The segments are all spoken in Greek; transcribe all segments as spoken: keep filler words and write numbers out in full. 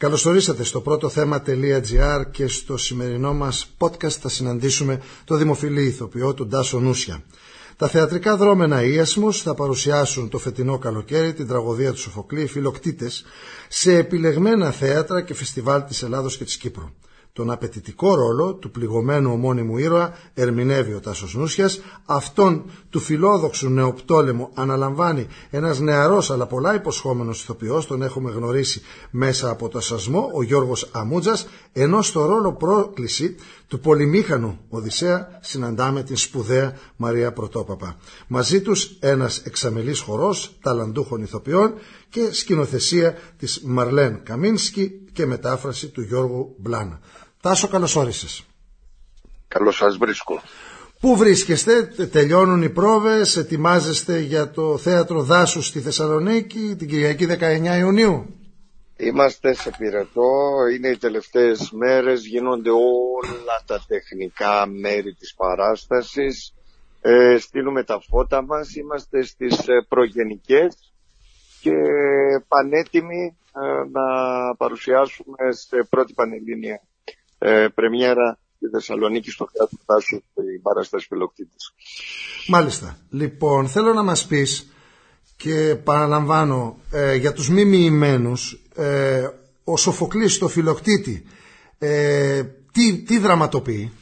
Καλώς ορίσατε στο πρώτο θέμα.gr και στο σημερινό μας podcast θα συναντήσουμε το δημοφιλή ηθοποιό του Τάσο Νούσια. Τα θεατρικά δρόμενα Ιασμός θα παρουσιάσουν το φετινό καλοκαίρι την τραγωδία του Σοφοκλή «Οι Φιλοκτήτες» σε επιλεγμένα θέατρα και φεστιβάλ της Ελλάδος και της Κύπρου. Τον απαιτητικό ρόλο του πληγωμένου ομώνυμου ήρωα ερμηνεύει ο Τάσος Νούσιας, αυτόν του φιλόδοξου νεοπτόλεμου αναλαμβάνει ένας νεαρός αλλά πολλά υποσχόμενος ηθοποιός, τον έχουμε γνωρίσει μέσα από το Σασμό, ο Γιώργος Αμούτζας, ενώ στο ρόλο πρόκληση του πολυμήχανου Οδυσσέα συναντάμε την σπουδαία Μαρία Πρωτόπαπα. Μαζί τους ένας εξαμελής χορός ταλαντούχων ηθοποιών και σκηνοθεσία της Μαρλέν Καμίνσκι και μετάφραση του Γιώργου Μπλάνα. Τάσο, καλώς όρισες. Καλώς σας βρίσκω. Πού βρίσκεστε, τελειώνουν οι πρόβες, ετοιμάζεστε για το Θέατρο Δάσους στη Θεσσαλονίκη την Κυριακή δεκαεννέα Ιουνίου? Είμαστε σε πυρετό, είναι οι τελευταίες μέρες, γίνονται όλα τα τεχνικά μέρη της παράστασης, ε, στείλουμε τα φώτα μας, είμαστε στις προγενικές και πανέτοιμοι ε, να παρουσιάσουμε σε πρώτη πανελλήνια ε, πρεμιέρα στη Θεσσαλονίκη στο Θέατρο Δάσου την παράσταση Φιλοκτήτες. Μάλιστα. Λοιπόν, θέλω να μας πεις και παραλαμβάνω ε, για τους μη μοιημένους, ε, ο Σοφοκλής στο Φιλοκτήτη ε, τι, τι δραματοποιεί?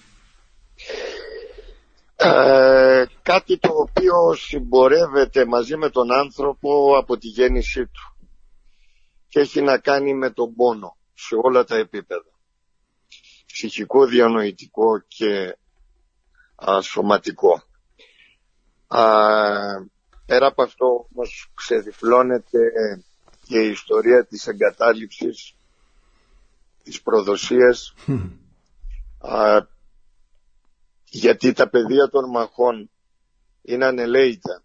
Ε, κάτι το οποίο συμπορεύεται μαζί με τον άνθρωπο από τη γέννησή του και έχει να κάνει με τον πόνο σε όλα τα επίπεδα, ψυχικό, διανοητικό και α, σωματικό. Α, πέρα από αυτό όμως ξεδιπλώνεται και η ιστορία της εγκατάλειψης, της προδοσίας, mm. α, γιατί τα πεδία των μαχών είναι ανελαίητα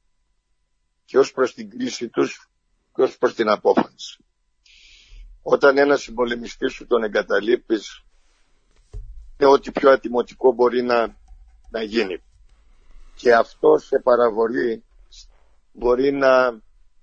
και ως προς την κρίση τους και ως προς την απόφαση. Όταν ένας συμπολεμιστής σου τον εγκαταλείπεις, είναι ό,τι πιο ατιμωτικό μπορεί να, να γίνει. Και αυτό σε παραβολή μπορεί να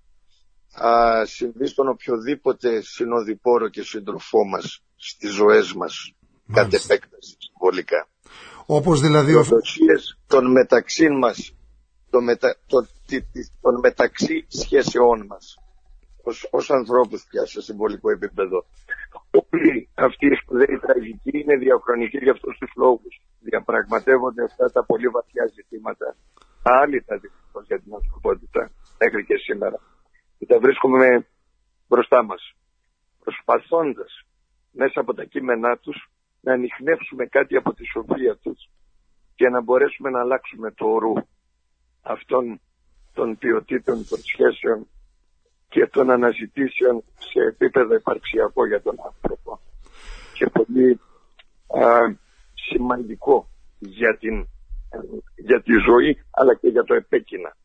α, συμβεί στον οποιοδήποτε συνοδοιπόρο και σύντροφό μας στις ζωές μας, κατ' επέκταση συμβολικά. Όπως δηλαδή οι οδοσίες των μεταξύ μας, των, μετα, το, των μεταξύ σχέσεών μας ως, ως ανθρώπους πια σε συμβολικό επίπεδο. Όλη αυτή η σπουδαία τραγική είναι διαχρονική για αυτούς τους λόγους. Διαπραγματεύονται αυτά τα πολύ βαθιά ζητήματα, άλυτα δυστυχώς για την ανθρωπότητα μέχρι και σήμερα, και τα βρίσκουμε μπροστά μας, προσπαθώντας μέσα από τα κείμενά τους να ανιχνεύσουμε κάτι από τη σοφία τους και να μπορέσουμε να αλλάξουμε το ορού αυτών των ποιοτήτων των σχέσεων και των αναζητήσεων σε επίπεδο υπαρξιακό για τον άνθρωπο και πολύ α, σημαντικό για, την, για τη ζωή αλλά και για το επέκεινα.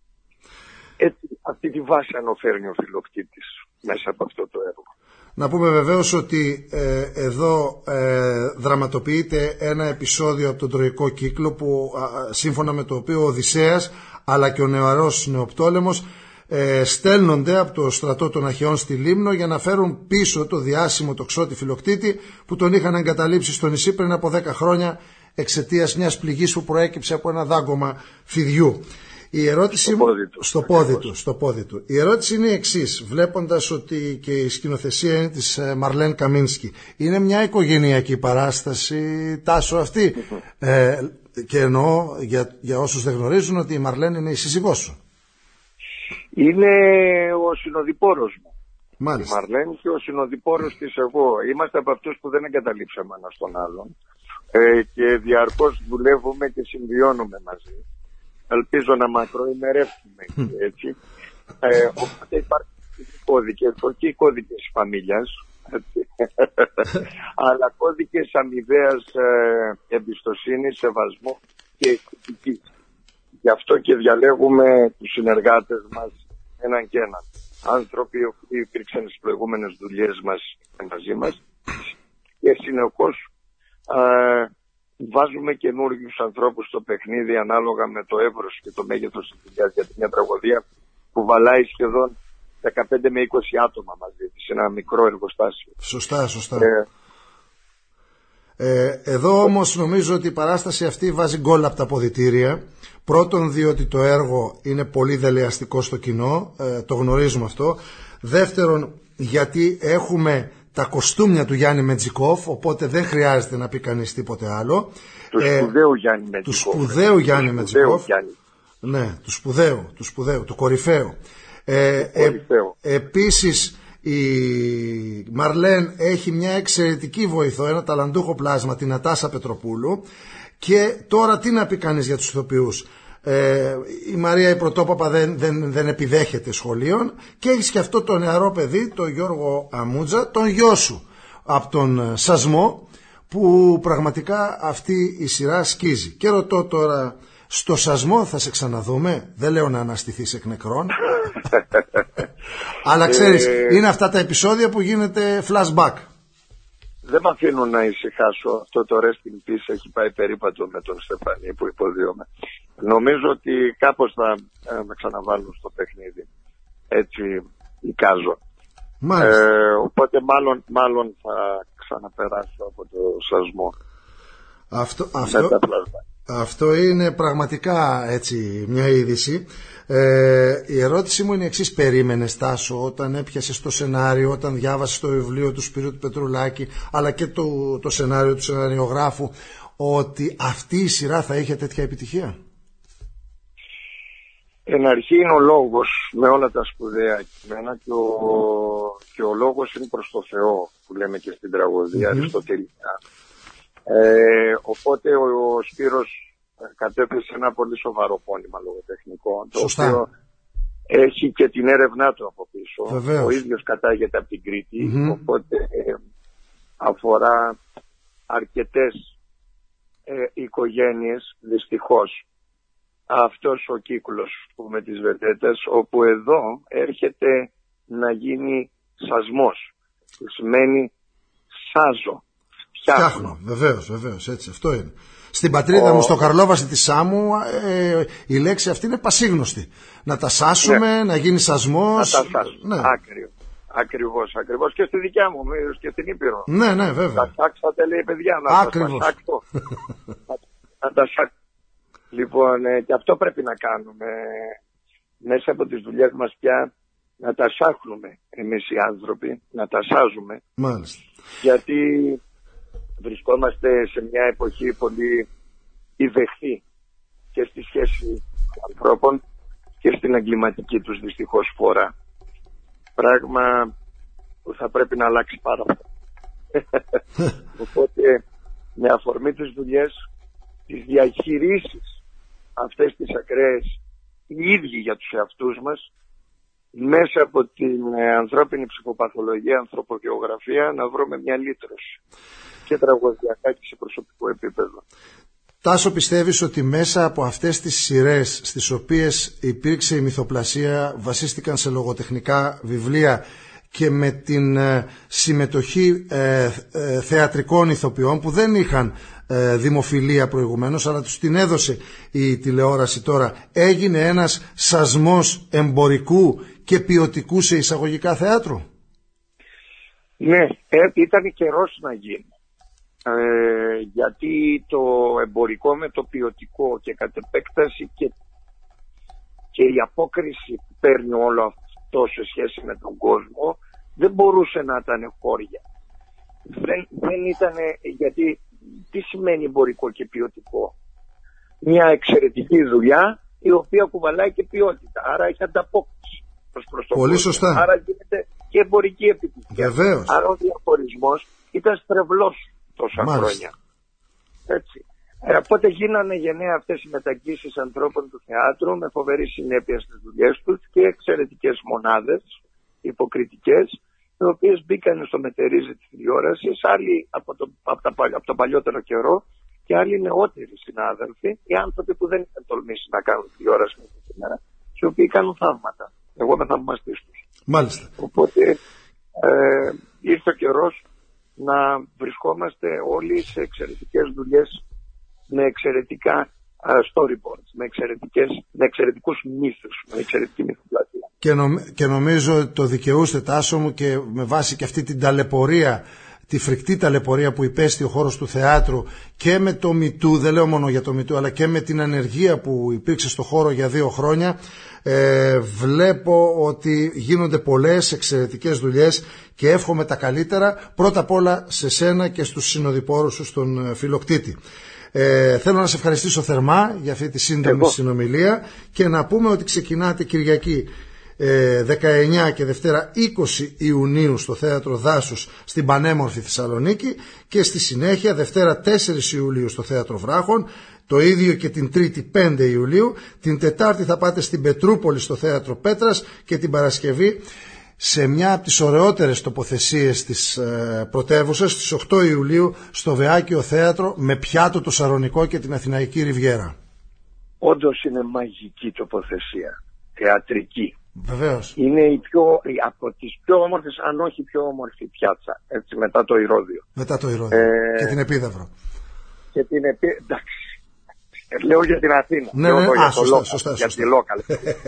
Έτσι, αυτή τη βάση αναφέρνει ο Φιλοκτήτης μέσα από αυτό το έργο. Να πούμε βεβαίως ότι ε, εδώ ε, δραματοποιείται ένα επεισόδιο από τον Τροϊκό Κύκλο που, α, σύμφωνα με το οποίο ο Οδυσσέας αλλά και ο νεαρός Νεοπτόλεμος ε, στέλνονται από το στρατό των Αχαιών στη Λίμνο για να φέρουν πίσω το διάσημο τοξότη Φιλοκτήτη που τον είχαν εγκαταλείψει στο νησί πριν από δέκα χρόνια εξαιτίας μιας πληγής που προέκυψε από ένα δάγκωμα φιδιού. Η ερώτηση στο πόδι του. Στο πόδι του, στο πόδι του. Η ερώτηση είναι η εξής, βλέποντας ότι και η σκηνοθεσία είναι της Μαρλέν Καμίνσκι. Είναι μια οικογενειακή παράσταση, Τάσο, αυτή. ε, και εννοώ για, για όσους δεν γνωρίζουν ότι η Μαρλέν είναι η σύζυγός σου. Είναι ο συνοδοιπόρος μου. Μάλιστα. Η Μαρλέν και ο συνοδοιπόρος της εγώ. Είμαστε από αυτούς που δεν εγκαταλείψαμε ένα τον άλλον ε, και διαρκώς δουλεύουμε και συμβιώνουμε μαζί. Ελπίζω να μακροημερεύσουμε έτσι. Ε, οπότε υπάρχουν κώδικες, όχι κώδικες φαμίλιας, αλλά κώδικες αμοιβαίας ε, εμπιστοσύνης, σεβασμού και ηθικής. Γι' αυτό και διαλέγουμε τους συνεργάτες μας έναν και έναν. Άνθρωποι που υπήρξαν στις προηγούμενες δουλειές μας μαζί μας και συνεχώς ε, βάζουμε καινούργιους ανθρώπους στο παιχνίδι ανάλογα με το εύρος και το μέγεθος της δουλειάς, γιατί μια τραγωδία που βαλάει σχεδόν δεκαπέντε με είκοσι άτομα μαζί της, ένα μικρό εργοστάσιο. Σωστά, σωστά. Ε, ε, εδώ όμως νομίζω ότι η παράσταση αυτή βάζει γκολ από τα αποδυτήρια. Πρώτον, διότι το έργο είναι πολύ δελεαστικό στο κοινό, ε, το γνωρίζουμε αυτό. Δεύτερον, γιατί έχουμε τα κοστούμια του Γιάννη Μετζικόφ, οπότε δεν χρειάζεται να πει κανείς τίποτε άλλο. Του ε, σπουδαίου Γιάννη Μετζικόφ. Του σπουδαίου Γιάννη Μετζικόφ. Ναι, του σπουδαίου, του σπουδαίου, του κορυφαίου. Ε, ε, επίσης η Μαρλέν έχει μια εξαιρετική βοηθό, ένα ταλαντούχο πλάσμα, την Νατάσα Πετροπούλου. Και τώρα τι να πει κανείς για τους ηθοποιούς. Ε, η Μαρία η Πρωτόπαπα δεν, δεν, δεν επιδέχεται σχολείων. Και έχεις και αυτό το νεαρό παιδί, τον Γιώργο Αμούτζα, τον γιο σου από τον Σασμό, που πραγματικά αυτή η σειρά σκίζει. Και ρωτώ τώρα, στο Σασμό θα σε ξαναδούμε? Δεν λέω να αναστηθείς εκ νεκρών. Αλλά ξέρεις, ε... είναι αυτά τα επεισόδια που γίνεται flashback. Δεν με αφήνουν να ησυχάσω. Αυτό το rest in peace έχει πάει περίπατο με τον Στεφανή που υποδίωμε. Νομίζω ότι κάπως θα ε, με ξαναβάλουν στο παιχνίδι. Έτσι εικάζω. Ε, οπότε μάλλον, μάλλον θα ξαναπεράσω από το Σασμό. Αυτό, αυτό, αυτό είναι πραγματικά έτσι μια είδηση. Ε, η ερώτησή μου είναι η εξής. Περίμενες, Τάσο, όταν έπιασες το σενάριο, όταν διάβασες το βιβλίο του Σπύρου του Πετρουλάκη, αλλά και το, το σενάριο του σεναριογράφου, ότι αυτή η σειρά θα είχε τέτοια επιτυχία? Εν αρχή είναι ο λόγος με όλα τα σπουδαία κείμενα και ο, και ο λόγος είναι προς το Θεό, που λέμε και στην τραγωδία, mm-hmm. αριστοτελικά. Ε, οπότε ο, ο Σπύρος κατέπεσε ένα πολύ σοβαρό πόνημα λογοτεχνικό, το Σωστά. οποίο έχει και την έρευνά του από πίσω. Βεβαίως. Ο ίδιος κατάγεται από την Κρήτη, mm-hmm. οπότε ε, αφορά αρκετές ε, οικογένειες, δυστυχώς. Αυτός ο κύκλος με τις βεντέτες, όπου εδώ έρχεται να γίνει σασμός, που σημαίνει σάζω. Φτιάχνω, βεβαίως, βεβαίως, έτσι, αυτό είναι. Στην πατρίδα ο... μου, στο Καρλόβαση της Σάμου, ε, η λέξη αυτή είναι πασίγνωστη. Να τα σάσουμε, ναι. να γίνει σασμός. Να τα σάσουμε, ναι. Άκριο. Ακριβώς, ακριβώς. Και στη δικιά μου, και στην Ήπειρο. Ναι, ναι, βέβαια. Τα σάξατε, λέει, παιδιά, να Ακριβώς. τα σάξω. να τα σάξω. Λοιπόν, ε, και αυτό πρέπει να κάνουμε μέσα από τις δουλειές μας πια, να τα σάχνουμε εμείς οι άνθρωποι, να τα σάζουμε. Μάλιστα. Γιατί βρισκόμαστε σε μια εποχή πολύ ιδεχθή και στη σχέση των ανθρώπων και στην εγκληματική τους δυστυχώς φορά. Πράγμα που θα πρέπει να αλλάξει πάρα πολύ. Οπότε με αφορμή τις δουλειές, τις διαχειρίσεις αυτές τις ακραίες οι ίδιοι για τους εαυτούς μας, μέσα από την ε, ανθρώπινη ψυχοπαθολογία, ανθρωπογεωγραφία, να βρούμε μια λύτρωση και τραγωδιακά και σε προσωπικό επίπεδο. Τάσο, πιστεύεις ότι μέσα από αυτές τις σειρές στις οποίες υπήρξε η μυθοπλασία, βασίστηκαν σε λογοτεχνικά βιβλία και με την ε, συμμετοχή ε, ε, θεατρικών ηθοποιών που δεν είχαν ε, δημοφιλία προηγουμένως, αλλά τους την έδωσε η τηλεόραση τώρα, έγινε ένας σασμός εμπορικού και ποιοτικού σε εισαγωγικά θεάτρου? Ναι, ε, ήταν καιρός να γίνει. Ε, γιατί το εμπορικό με το ποιοτικό και κατ' επέκταση και, και η απόκριση που παίρνει όλο αυτό σε σχέση με τον κόσμο δεν μπορούσε να ήταν χώρια. Δεν, δεν ήταν, γιατί τι σημαίνει εμπορικό και ποιοτικό? Μια εξαιρετική δουλειά η οποία κουβαλάει και ποιότητα, άρα έχει ανταπόκριση προς προς το Πολύ κόσμο. σωστά. Άρα γίνεται και εμπορική επιτυχία. Βεβαίως. Άρα ο διαχωρισμός ήταν στρεβλός τόσα Μάλιστα. χρόνια. Έτσι. Ε, οπότε γίνανε γενναία αυτές οι μεταγγίσεις ανθρώπων του θεάτρου με φοβερή συνέπεια στις δουλειές τους και εξαιρετικές μονάδες, υποκριτικές, οι οποίες μπήκαν στο μετερίζει της τηλεόρασης, άλλοι από, το, από, τα, από τον παλιότερο καιρό και άλλοι νεότεροι συνάδελφοι, οι άνθρωποι που δεν είχαν τολμήσει να κάνουν τηλεόραση μέχρι σήμερα, και οι οποίοι κάνουν θαύματα. Εγώ είμαι θαυμαστής τους. Μάλιστα. Οπότε ε, ήρθε ο καιρός να βρισκόμαστε όλοι σε εξαιρετικές δουλειές με εξαιρετικά uh, storyboards, με, εξαιρετικές, με εξαιρετικούς μύθους, με εξαιρετική μυθοπλασία. Και, νομ, και νομίζω ότι το δικαιούστε, Τάσο μου, και με βάση και αυτή την ταλαιπωρία, τη φρικτή ταλαιπωρία που υπέστη ο χώρος του θεάτρου και με το μητού, δεν λέω μόνο για το μητού, αλλά και με την ανεργία που υπήρξε στο χώρο για δύο χρόνια, ε, βλέπω ότι γίνονται πολλές εξαιρετικές δουλειές και εύχομαι τα καλύτερα, πρώτα απ' όλα σε σένα και στους συνοδοιπόρους σου στον Φιλοκτήτη. Ε, θέλω να σε ευχαριστήσω θερμά για αυτή τη σύντομη Εγώ. συνομιλία και να πούμε ότι ξεκινάτε Κυριακή δεκαεννιά και Δευτέρα είκοσι Ιουνίου στο Θέατρο Δάσους στην πανέμορφη Θεσσαλονίκη και στη συνέχεια Δευτέρα τέσσερις Ιουλίου στο Θέατρο Βράχων, το ίδιο και την Τρίτη πέντε Ιουλίου, την Τετάρτη θα πάτε στην Πετρούπολη στο Θέατρο Πέτρας και την Παρασκευή σε μια από τις ωραιότερες τοποθεσίες της ε, πρωτεύουσας στις οκτώ Ιουλίου στο Βεάκιο Θέατρο με πιάτο το Σαρονικό και την Αθηναϊκή Ριβιέρα. Όντως είναι μαγική τοποθεσία, θεατρική. Βεβαίως. Είναι η πιο, από τις πιο όμορφες, αν όχι πιο όμορφη πιάτσα, έτσι, μετά το Ηρώδειο. Μετά το Ηρώδειο ε, και την Επίδαυρο. Και την Επίδαυρο, εντάξει. Λέω για την Αθήνα. Ναι, ναι, λέω ναι. Α, α, σωστά, λόγα, σωστά, για σωστά. τη Λόκαλ.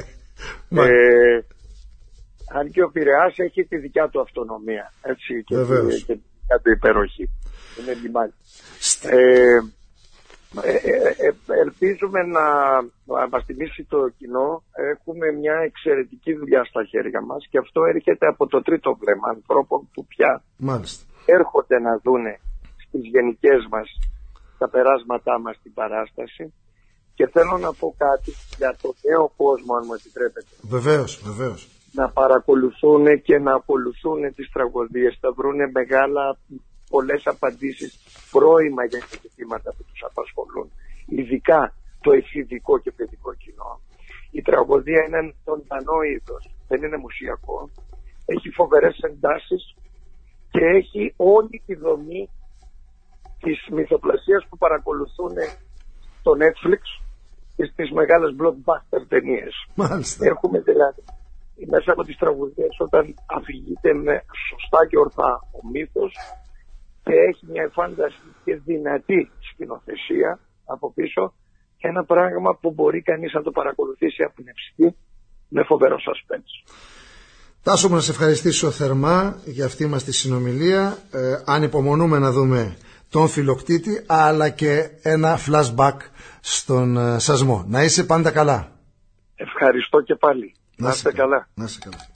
ε, αν και ο Πειραιάς έχει τη δικιά του αυτονομία, έτσι, και, τη, και τη δικιά του υπεροχή. Είναι λιμάνι. Ε, Ε, ε, ε, ελπίζουμε να, να μας τιμήσει το κοινό. Έχουμε μια εξαιρετική δουλειά στα χέρια μας και αυτό έρχεται από το τρίτο βλέμμα ανθρώπων που πια Μάλιστα. έρχονται να δούνε στις γενικές μας τα περάσματά μας στην παράσταση. Και θέλω να πω κάτι για το νέο κόσμο, αν μου επιτρέπετε. Βεβαίως, βεβαίως. Να παρακολουθούν και να ακολουθούν τις τραγωδίες, θα βρούνε μεγάλα πολλές απαντήσεις πρώιμα για τα ζητήματα που τους απασχολούν, ειδικά το εφηβικό και παιδικό κοινό. Η τραγωδία είναι ένα ζωντανό είδος, δεν είναι μουσιακό, έχει φοβερές εντάσεις και έχει όλη τη δομή της μυθοπλασίας που παρακολουθούν στο Netflix και στις μεγάλες blockbuster ταινίες. Μάλιστα. Έχουμε δηλαδή μέσα από τις τραγωδίες, όταν αφηγείται με σωστά και ορθά ο μύθος, και έχει μια εφάνταση και δυνατή σκηνοθεσία από πίσω, ένα πράγμα που μπορεί κανείς να το παρακολουθήσει απνευστή με φοβερό suspense. Τάσο μου, να σε ευχαριστήσω θερμά για αυτή μας τη συνομιλία. Ε, ανυπομονούμε να δούμε τον Φιλοκτήτη, αλλά και ένα flashback στον ε, Σασμό. Να είσαι πάντα καλά. Ευχαριστώ και πάλι. Να, να είστε καλά. Να είστε καλά.